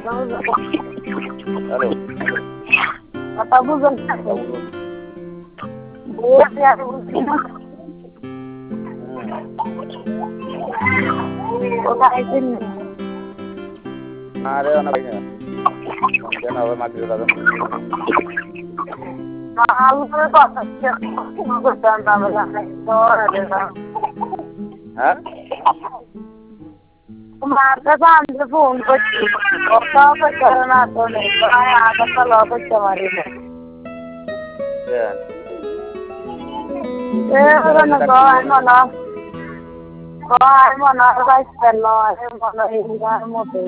Halo. Kata bukan. Buat ya Kota izin. Ada anak banyak. Kemudian awal mati datang. Malu tuh kok aku tambah itu ada. Hah? Mata sampai phone करती और सब करना तो नहीं तो आया तो लोग चमारी में Ya. ना को है मना राइस चलो है मना इंगा मोटे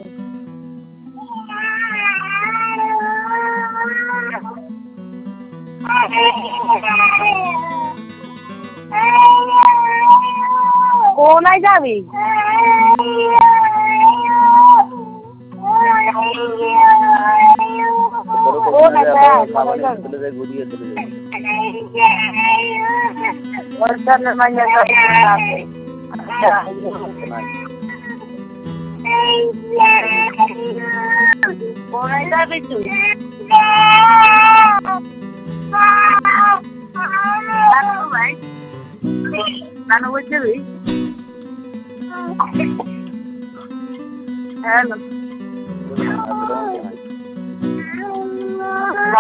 कौन आई जावी कौन है वर्षा में मजा करते कौन आई जावी तू Nano with Jimmy. Hello.